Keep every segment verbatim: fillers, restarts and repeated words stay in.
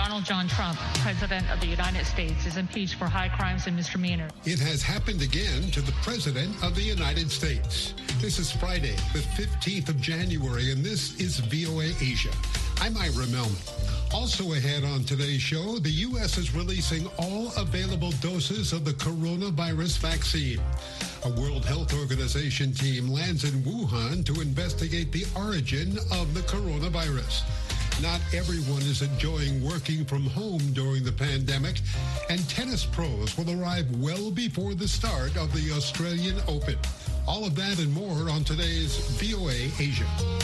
Donald John Trump, President of the United States, is impeached for high crimes and misdemeanors. It has happened again to the President of the United States. This is Friday, the fifteenth of January, and this is V O A Asia. I'm Ira Melman. Also ahead on today's show, the U S is releasing all available doses of the coronavirus vaccine. A World Health Organization team lands in Wuhan to investigate the origin of the coronavirus. Not everyone is enjoying working from home during the pandemic, and tennis pros will arrive well before the start of the Australian Open. All of that and more on today's V O A Asia.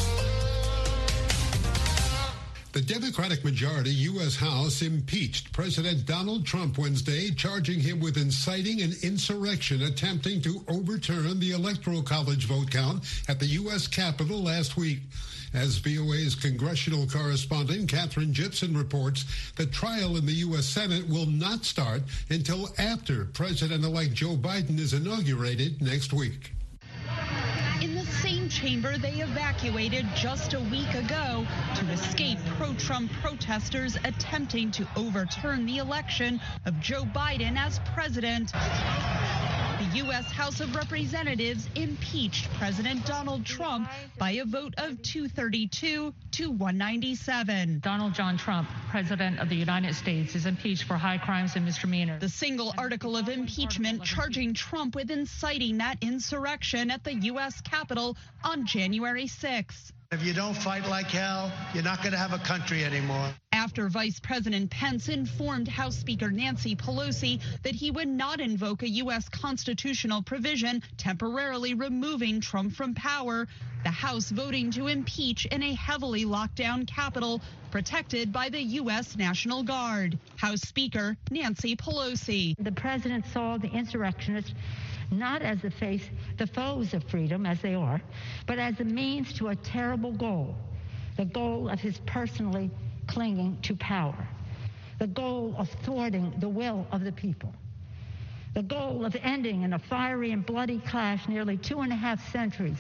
The Democratic majority U S House impeached President Donald Trump Wednesday, charging him with inciting an insurrection attempting to overturn the Electoral College vote count at the U S Capitol last week. As V O A's congressional correspondent Katherine Gypson reports, the trial in the U S Senate will not start until after President-elect Joe Biden is inaugurated next week. In the same chamber they evacuated just a week ago to escape pro-Trump protesters attempting to overturn the election of Joe Biden as president. The U S House of Representatives impeached President Donald Trump by a vote of two thirty-two to one ninety-seven. Donald John Trump, President of the United States, is impeached for high crimes and misdemeanors. The single article of impeachment charging Trump with inciting that insurrection at the U S Capitol on January sixth. If you don't fight like hell, you're not going to have a country anymore. After Vice President Pence informed House Speaker Nancy Pelosi that he would not invoke a U S constitutional provision temporarily removing Trump from power, the House voting to impeach in a heavily locked down Capitol protected by the U S National Guard. House Speaker Nancy Pelosi. The president saw the insurrectionists not as the face, the foes of freedom, as they are, but as a means to a terrible goal, the goal of his personally clinging to power, the goal of thwarting the will of the people, the goal of ending in a fiery and bloody clash nearly two and a half centuries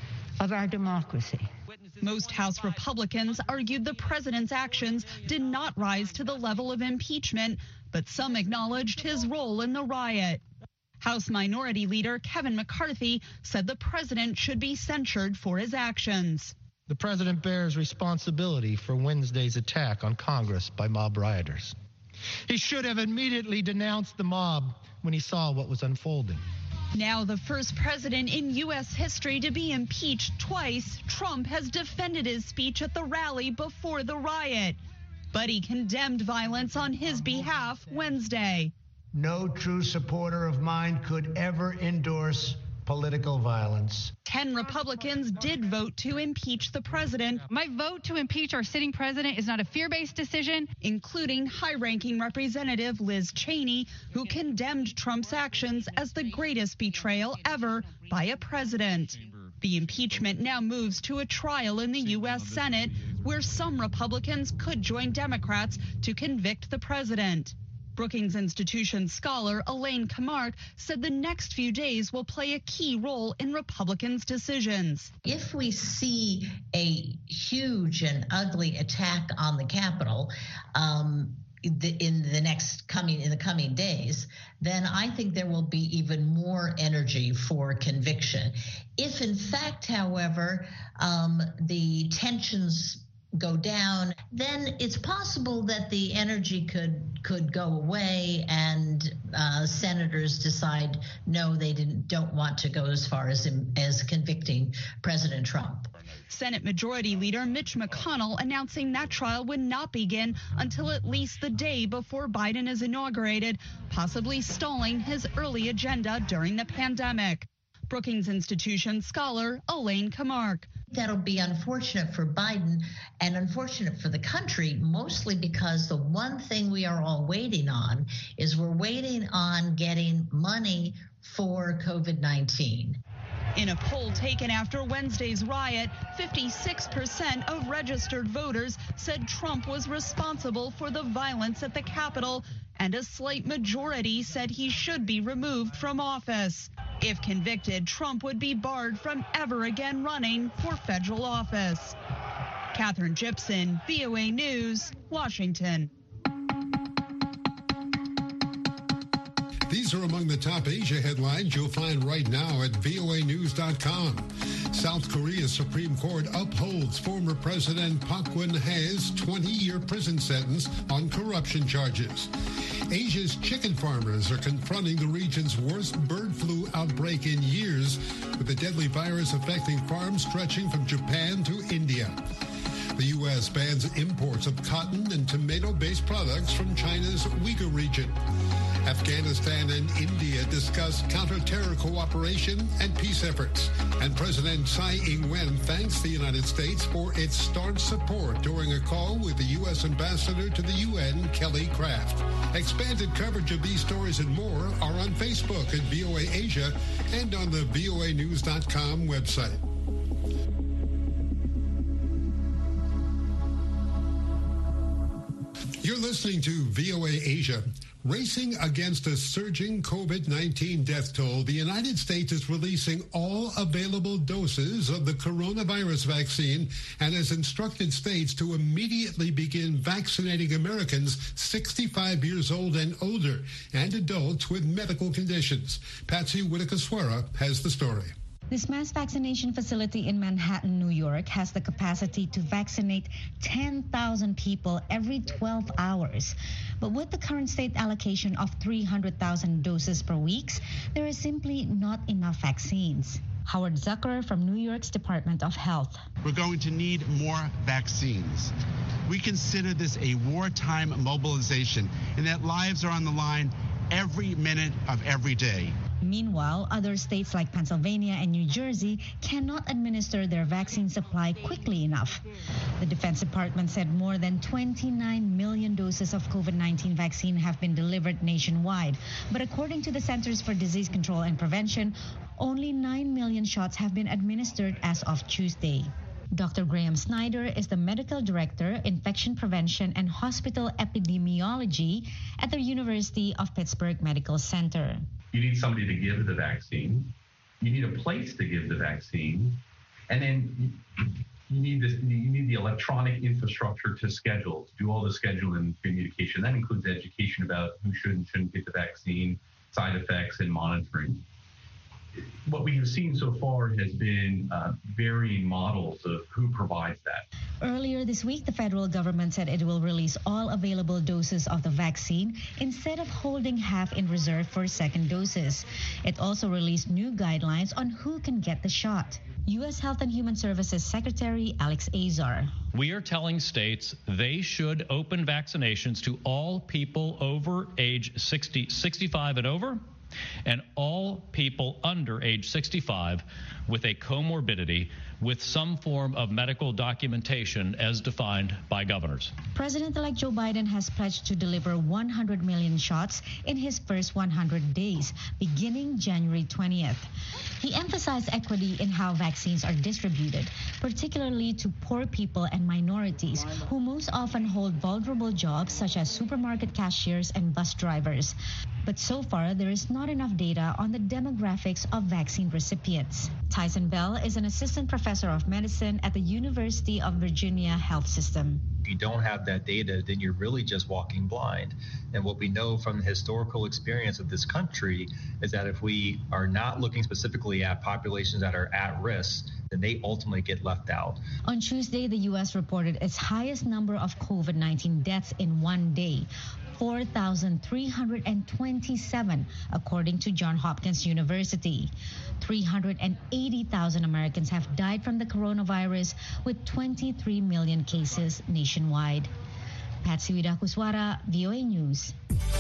of our democracy. Most House Republicans argued the president's actions did not rise to the level of impeachment, but some acknowledged his role in the riot. House Minority Leader Kevin McCarthy said the president should be censured for his actions. The president bears responsibility for Wednesday's attack on Congress by mob rioters. He should have immediately denounced the mob when he saw what was unfolding. Now the first president in U S history to be impeached twice, Trump has defended his speech at the rally before the riot, but he condemned violence on his behalf Wednesday. No true supporter of mine could ever endorse political violence. Ten Republicans did vote to impeach the president. My vote to impeach our sitting president is not a fear-based decision, including high-ranking Representative Liz Cheney, who condemned Trump's actions as the greatest betrayal ever by a president. The impeachment now moves to a trial in the U S Senate, where some Republicans could join Democrats to convict the president. Brookings Institution scholar Elaine Kamarck said the next few days will play a key role in Republicans' decisions. If we see a huge and ugly attack on the Capitol um, in the next coming in the coming days, then I think there will be even more energy for conviction. If in fact, however, um, the tensions go down, then it's possible that the energy could could go away and uh, senators decide no, they didn't don't want to go as far as as convicting President Trump. Senate Majority Leader Mitch McConnell announcing that trial would not begin until at least the day before Biden is inaugurated, possibly stalling his early agenda during the pandemic. Brookings Institution scholar Elaine Kamarck. That'll be unfortunate for Biden and unfortunate for the country, mostly because the one thing we are all waiting on is we're waiting on getting money for COVID nineteen. In a poll taken after Wednesday's riot, fifty-six percent of registered voters said Trump was responsible for the violence at the Capitol, and a slight majority said he should be removed from office. If convicted, Trump would be barred from ever again running for federal office. Katherine Gypson, V O A News, Washington. These are among the top Asia headlines you'll find right now at V O A news dot com. South Korea's Supreme Court upholds former President Park Geun-hye's twenty-year prison sentence on corruption charges. Asia's chicken farmers are confronting the region's worst bird flu outbreak in years, with the deadly virus affecting farms stretching from Japan to India. The U S bans imports of cotton and tomato-based products from China's Uyghur region. Afghanistan and India discuss counter-terror cooperation and peace efforts. And President Tsai Ing-wen thanks the United States for its staunch support during a call with the U S Ambassador to the U N, Kelly Craft. Expanded coverage of these stories and more are on Facebook at V O A Asia and on the V O A news dot com website. You're listening to V O A Asia. Racing against a surging COVID nineteen death toll, the United States is releasing all available doses of the coronavirus vaccine and has instructed states to immediately begin vaccinating Americans sixty-five years old and older and adults with medical conditions. Patsy Witakaswara has the story. This mass vaccination facility in Manhattan, New York, has the capacity to vaccinate ten thousand people every twelve hours. But with the current state allocation of three hundred thousand doses per week, there is simply not enough vaccines. Howard Zucker from New York's Department of Health. We're going to need more vaccines. We consider this a wartime mobilization, in that lives are on the line every minute of every day. Meanwhile, other states like Pennsylvania and New Jersey cannot administer their vaccine supply quickly enough. The Defense Department said more than twenty-nine million doses of COVID nineteen vaccine have been delivered nationwide. But according to the Centers for Disease Control and Prevention, only nine million shots have been administered as of Tuesday. Doctor Graham Snyder is the Medical Director, Infection Prevention and Hospital Epidemiology at the University of Pittsburgh Medical Center. You need somebody to give the vaccine. You need a place to give the vaccine. And then you need this, you need the electronic infrastructure to schedule, to do all the scheduling and communication. That includes education about who should and shouldn't get the vaccine, side effects, and monitoring. What we have seen so far has been uh, varying models of who provides that. Earlier this week, the federal government said it will release all available doses of the vaccine instead of holding half in reserve for second doses. It also released new guidelines on who can get the shot. U S Health and Human Services Secretary Alex Azar. We are telling states they should open vaccinations to all people over age sixty, sixty-five and over, and all people under age sixty-five with a comorbidity with some form of medical documentation as defined by governors. President-elect Joe Biden has pledged to deliver one hundred million shots in his first one hundred days, beginning January twentieth. He emphasized equity in how vaccines are distributed, particularly to poor people and minorities, who most often hold vulnerable jobs such as supermarket cashiers and bus drivers. But so far, there is not enough data on the demographics of vaccine recipients. Tyson Bell is an assistant professor of medicine at the University of Virginia Health System. If you don't have that data, then you're really just walking blind. And what we know from the historical experience of this country is that if we are not looking specifically at populations that are at risk, then they ultimately get left out. On Tuesday, the U S reported its highest number of COVID nineteen deaths in one day, four thousand three hundred twenty-seven, according to Johns Hopkins University. three hundred eighty thousand Americans have died from the coronavirus, with twenty-three million cases nationwide. Patsy Widakuswara, V O A News.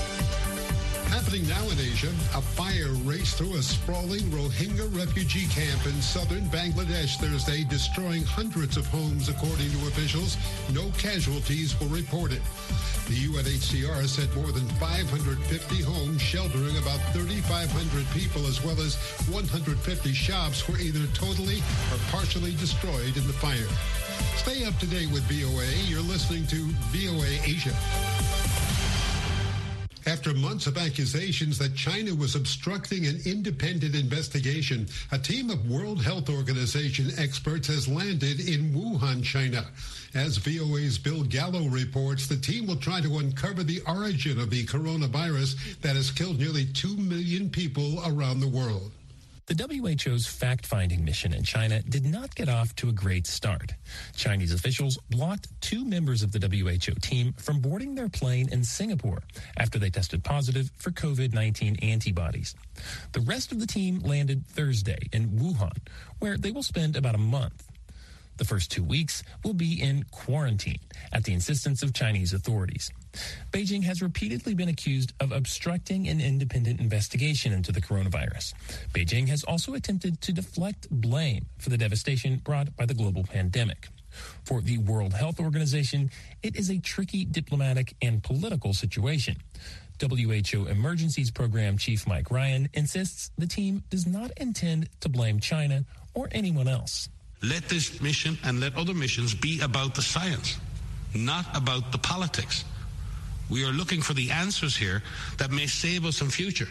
Happening now in Asia, a fire raced through a sprawling Rohingya refugee camp in southern Bangladesh Thursday, destroying hundreds of homes, according to officials. No casualties were reported. The U N H C R said more than five hundred fifty homes sheltering about thirty-five hundred people, as well as one hundred fifty shops, were either totally or partially destroyed in the fire. Stay up to date with V O A. You're listening to V O A Asia. After months of accusations that China was obstructing an independent investigation, a team of World Health Organization experts has landed in Wuhan, China. As V O A's Bill Gallo reports, the team will try to uncover the origin of the coronavirus that has killed nearly two million people around the world. The W H O's fact-finding mission in China did not get off to a great start. Chinese officials blocked two members of the W H O team from boarding their plane in Singapore after they tested positive for COVID nineteen antibodies. The rest of the team landed Thursday in Wuhan, where they will spend about a month. The first two weeks will be in quarantine at the insistence of Chinese authorities. Beijing has repeatedly been accused of obstructing an independent investigation into the coronavirus. Beijing has also attempted to deflect blame for the devastation brought by the global pandemic. For the World Health Organization, it is a tricky diplomatic and political situation. W H O Emergencies Program Chief Mike Ryan insists the team does not intend to blame China or anyone else. Let this mission and let other missions be about the science, not about the politics. We are looking for the answers here that may save us in future,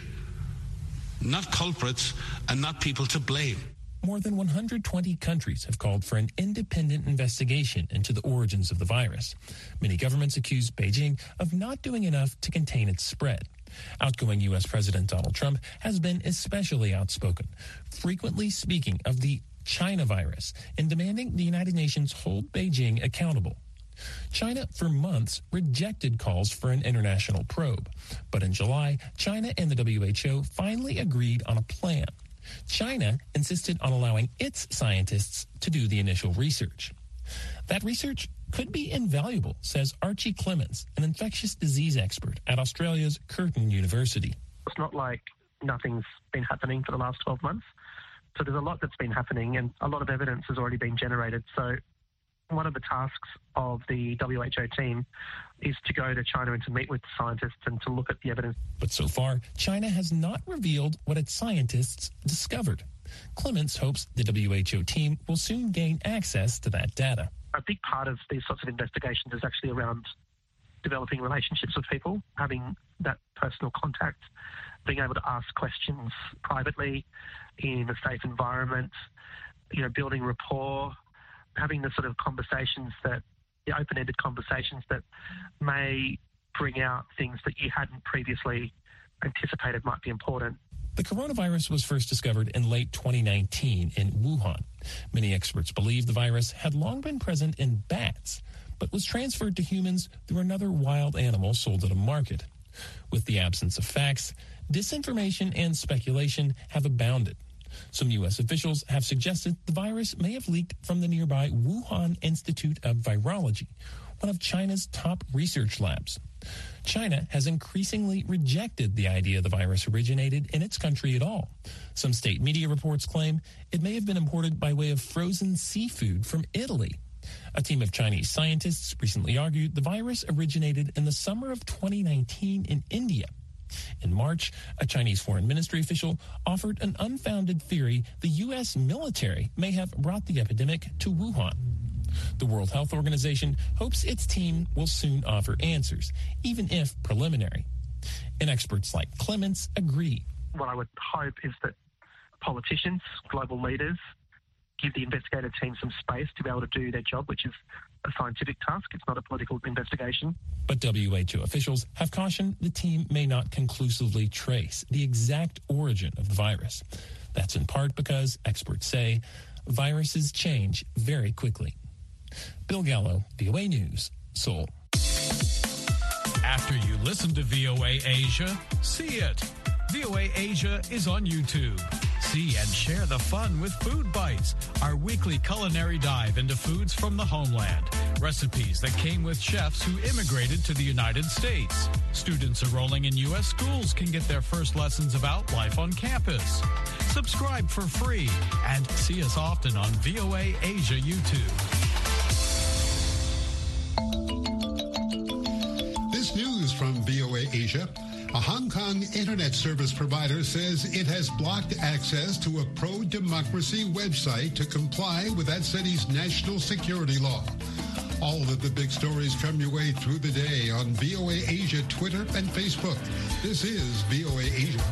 not culprits and not people to blame. More than one hundred twenty countries have called for an independent investigation into the origins of the virus. Many governments accuse Beijing of not doing enough to contain its spread. Outgoing U S President Donald Trump has been especially outspoken, frequently speaking of the China virus and demanding the United Nations hold Beijing accountable. China, for months, rejected calls for an international probe. But in July, China and the W H O finally agreed on a plan. China insisted on allowing its scientists to do the initial research. That research could be invaluable, says Archie Clements, an infectious disease expert at Australia's Curtin University. It's not like nothing's been happening for the last twelve months. So there's a lot that's been happening and a lot of evidence has already been generated. So one of the tasks of the W H O team is to go to China and to meet with scientists and to look at the evidence. But so far, China has not revealed what its scientists discovered. Clements hopes the W H O team will soon gain access to that data. A big part of these sorts of investigations is actually around developing relationships with people, having that personal contact, being able to ask questions privately in a safe environment, you know, building rapport, having the sort of conversations that, the open-ended conversations that may bring out things that you hadn't previously anticipated might be important. The coronavirus was first discovered in late twenty nineteen in Wuhan. Many experts believe the virus had long been present in bats, but was transferred to humans through another wild animal sold at a market. With the absence of facts, disinformation and speculation have abounded. Some U S officials have suggested the virus may have leaked from the nearby Wuhan Institute of Virology, one of China's top research labs. China has increasingly rejected the idea the virus originated in its country at all. Some state media reports claim it may have been imported by way of frozen seafood from Italy. A team of Chinese scientists recently argued the virus originated in the summer of twenty nineteen in India. In March, a Chinese foreign ministry official offered an unfounded theory the U S military may have brought the epidemic to Wuhan. The World Health Organization hopes its team will soon offer answers, even if preliminary. And experts like Clements agree. What I would hope is that politicians, global leaders, give the investigative team some space to be able to do their job, which is a scientific task. It's not a political investigation. But W H O officials have cautioned the team may not conclusively trace the exact origin of the virus. That's in part because, experts say, viruses change very quickly. Bill Gallo, V O A News, Seoul. After you listen to V O A Asia, see it. V O A Asia is on YouTube. See and share the fun with Food Bites, our weekly culinary dive into foods from the homeland. Recipes that came with chefs who immigrated to the United States. Students enrolling in U S schools can get their first lessons about life on campus. Subscribe for free and see us often on V O A Asia YouTube. This news from V O A Asia. A Hong Kong internet service provider says it has blocked access to a pro-democracy website to comply with that city's national security law. All of the big stories come your way through the day on V O A Asia Twitter and Facebook. This is V O A Asia.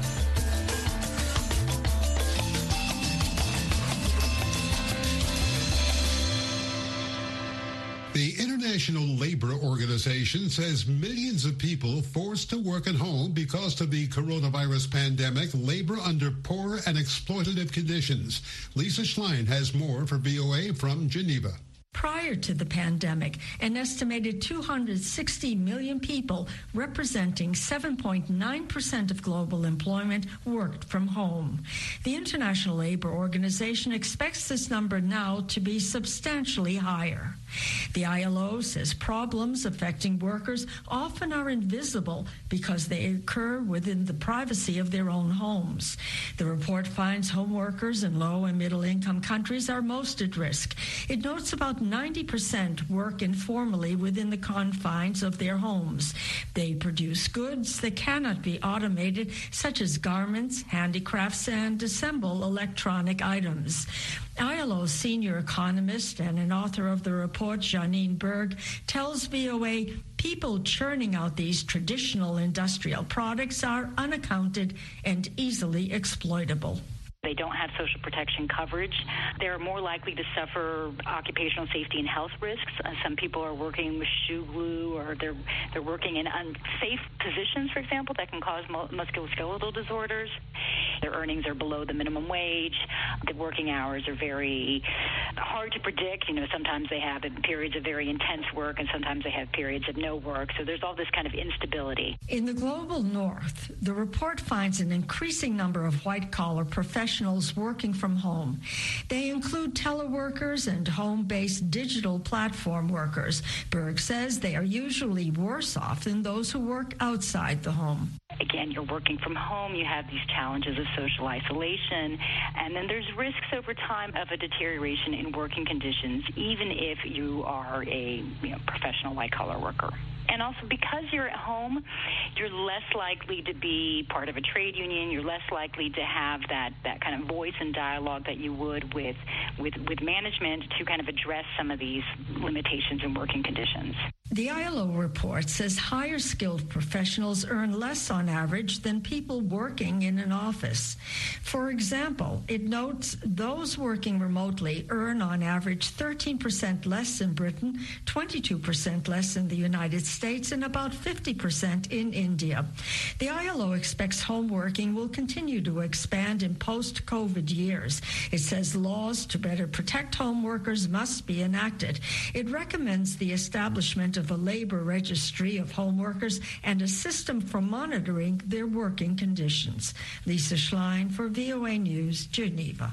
The International Labor Organization says millions of people forced to work at home because of the coronavirus pandemic labor under poor and exploitative conditions. Lisa Schlein has more for V O A from Geneva. Prior to the pandemic, an estimated two hundred sixty million people, representing seven point nine percent of global employment, worked from home. The International Labor Organization expects this number now to be substantially higher. The I L O says problems affecting workers often are invisible because they occur within the privacy of their own homes. The report finds home workers in low and middle income countries are most at risk. It notes about ninety percent work informally within the confines of their homes. They produce goods that cannot be automated, such as garments, handicrafts, and assemble electronic items. I L O senior economist and an author of the report, Janine Berg, tells V O A people churning out these traditional industrial products are unaccounted and easily exploitable. They don't have social protection coverage. They're more likely to suffer occupational safety and health risks. Uh, some people are working with shoe glue, or they're they're working in unsafe positions, for example, that can cause mu- musculoskeletal disorders. Their earnings are below the minimum wage. The working hours are very hard to predict. You know, sometimes they have periods of very intense work, and sometimes they have periods of no work. So there's all this kind of instability. In the global north, the report finds an increasing number of white-collar professionals working from home. They include teleworkers and home-based digital platform workers. Berg says they are usually worse off than those who work outside the home. Again, you're working from home, you have these challenges of social isolation, and then there's risks over time of a deterioration in working conditions, even if you are a you know, professional white-collar worker. And also, because you're at home, you're less likely to be part of a trade union. You're less likely to have that, that kind of voice and dialogue that you would with, with, with management to kind of address some of these limitations in working conditions. The I L O report says higher skilled professionals earn less on average than people working in an office. For example, it notes those working remotely earn on average thirteen percent less in Britain, twenty-two percent less in the United States, and about fifty percent in India. The I L O expects home working will continue to expand in post-COVID years. It says laws to better protect home workers must be enacted. It recommends the establishment of a labor registry of home workers and a system for monitoring their working conditions. Lisa Schlein for V O A News, Geneva.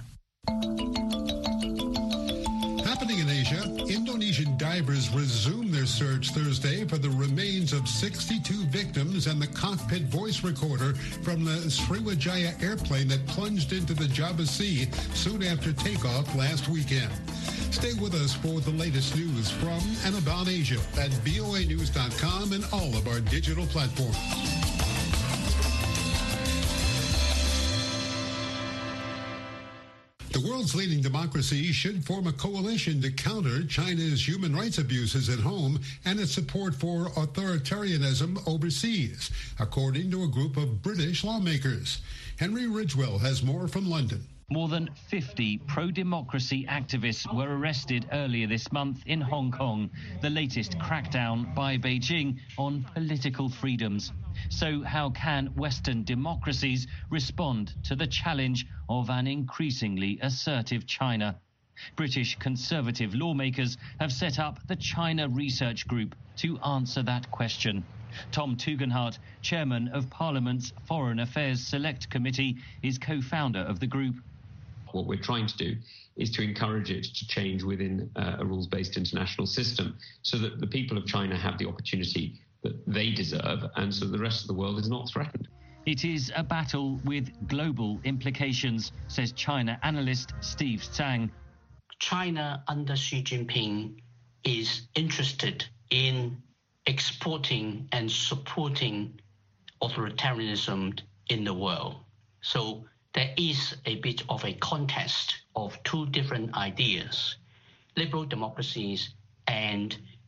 Happening in Asia, Indonesian divers resumed their search Thursday for the remains of sixty-two victims and the cockpit voice recorder from the Sriwijaya airplane that plunged into the Java Sea soon after takeoff last weekend. Stay with us for the latest news from and about Asia at V O A news dot com and all of our digital platforms. The world's leading democracies should form a coalition to counter China's human rights abuses at home and its support for authoritarianism overseas, according to a group of British lawmakers. Henry Ridgwell has more from London. More than fifty pro-democracy activists were arrested earlier this month in Hong Kong, the latest crackdown by Beijing on political freedoms. So how can Western democracies respond to the challenge of an increasingly assertive China? British Conservative lawmakers have set up the China Research Group to answer that question. Tom Tugendhat, chairman of Parliament's Foreign Affairs Select Committee, is co-founder of the group. What we're trying to do is to encourage it to change within uh, a rules-based international system so that the people of China have the opportunity that they deserve and so the rest of the world is not threatened. It is a battle with global implications, says China analyst Steve Tsang. China under Xi Jinping is interested in exporting and supporting authoritarianism in the world. So there is a bit of a contest of two different ideas, liberal democracies and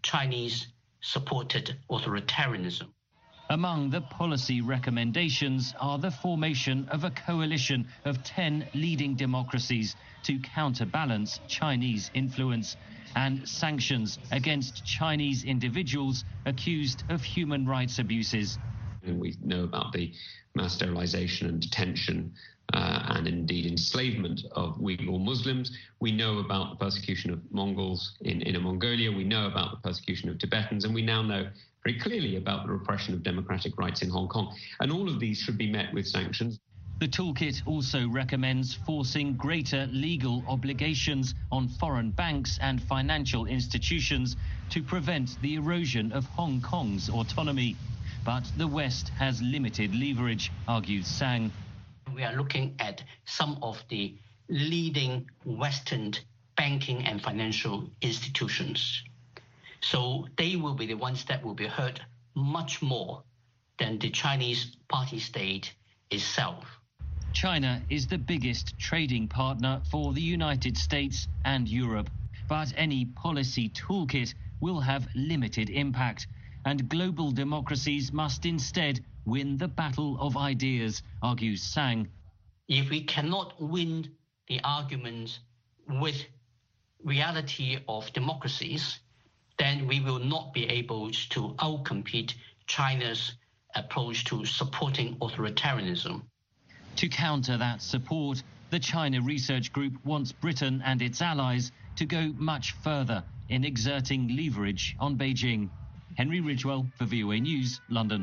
Chinese-supported authoritarianism. Among the policy recommendations are the formation of a coalition of ten leading democracies to counterbalance Chinese influence and sanctions against Chinese individuals accused of human rights abuses. And we know about the mass sterilization and detention uh, and indeed enslavement of Uyghur Muslims. We know about the persecution of Mongols in Inner Mongolia. We know about the persecution of Tibetans, and we now know very clearly about the repression of democratic rights in Hong Kong. And all of these should be met with sanctions. The toolkit also recommends forcing greater legal obligations on foreign banks and financial institutions to prevent the erosion of Hong Kong's autonomy. But the West has limited leverage, argues Sang. We are looking at some of the leading Western banking and financial institutions. So they will be the ones that will be hurt much more than the Chinese party state itself. China is the biggest trading partner for the United States and Europe, but any policy toolkit will have limited impact, and global democracies must instead win the battle of ideas, argues Sang. If we cannot win the arguments with reality of democracies, then we will not be able to outcompete China's approach to supporting authoritarianism. To counter that support, the China Research Group wants Britain and its allies to go much further in exerting leverage on Beijing. Henry Ridgewell for V O A News, London.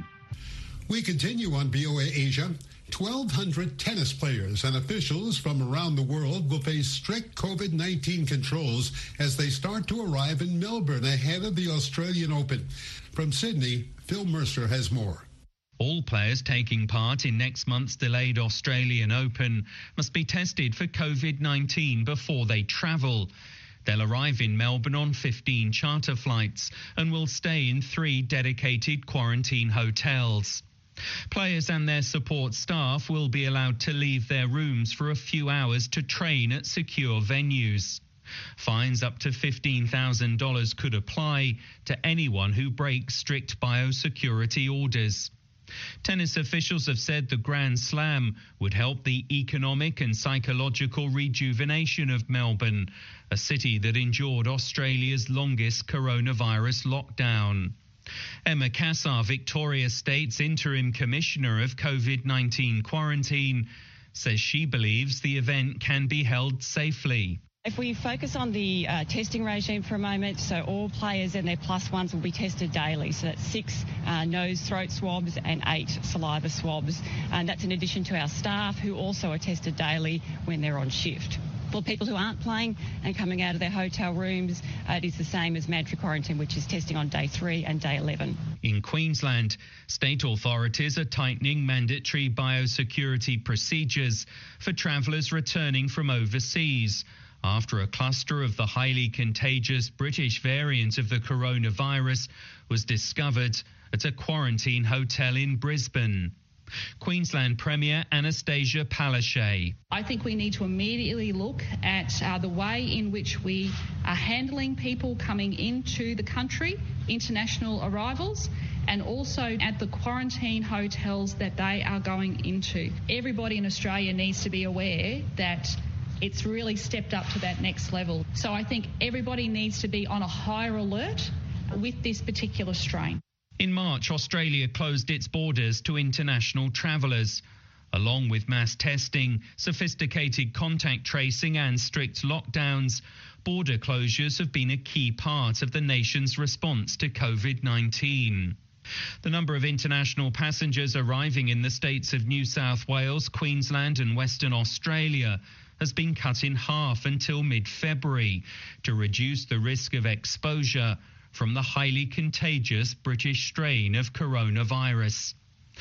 We continue on V O A Asia. twelve hundred tennis players and officials from around the world will face strict COVID nineteen controls as they start to arrive in Melbourne ahead of the Australian Open. From Sydney, Phil Mercer has more. All players taking part in next month's delayed Australian Open must be tested for COVID nineteen before they travel. They'll arrive in Melbourne on fifteen charter flights and will stay in three dedicated quarantine hotels. Players and their support staff will be allowed to leave their rooms for a few hours to train at secure venues. Fines up to fifteen thousand dollars could apply to anyone who breaks strict biosecurity orders. Tennis officials have said the Grand Slam would help the economic and psychological rejuvenation of Melbourne, a city that endured Australia's longest coronavirus lockdown. Emma Cassar, Victoria State's interim commissioner of COVID nineteen quarantine, says she believes the event can be held safely. If we focus on the uh, testing regime for a moment, so all players and their plus ones will be tested daily. So that's six uh, nose, throat swabs and eight saliva swabs. And that's in addition to our staff who also are tested daily when they're on shift. For people who aren't playing and coming out of their hotel rooms, uh, it is the same as mandatory quarantine, which is testing on day three and day eleven. In Queensland, state authorities are tightening mandatory biosecurity procedures for travellers returning from overseas after a cluster of the highly contagious British variant of the coronavirus was discovered at a quarantine hotel in Brisbane. Queensland Premier Anastasia Palaszczuk. I think we need to immediately look at uh, the way in which we are handling people coming into the country, international arrivals, and also at the quarantine hotels that they are going into. Everybody in Australia needs to be aware that it's really stepped up to that next level. So I think everybody needs to be on a higher alert with this particular strain. In March, Australia closed its borders to international travellers. Along with mass testing, sophisticated contact tracing and strict lockdowns, border closures have been a key part of the nation's response to COVID nineteen. The number of international passengers arriving in the states of New South Wales, Queensland and Western Australia has been cut in half until mid-February to reduce the risk of exposure from the highly contagious British strain of coronavirus.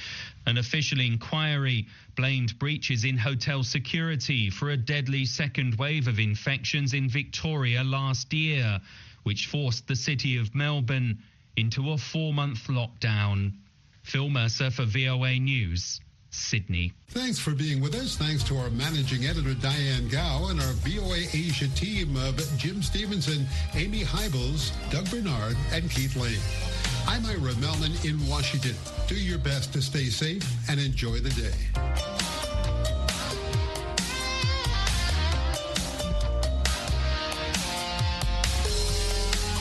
An official inquiry blamed breaches in hotel security for a deadly second wave of infections in Victoria last year, which forced the city of Melbourne into a four-month lockdown. Phil Mercer for V O A News, Sydney. Thanks for being with us. Thanks to our managing editor, Diane Gao, and our V O A Asia team of Jim Stevenson, Amy Hybels, Doug Bernard, and Keith Lane. I'm Ira Melman in Washington. Do your best to stay safe and enjoy the day.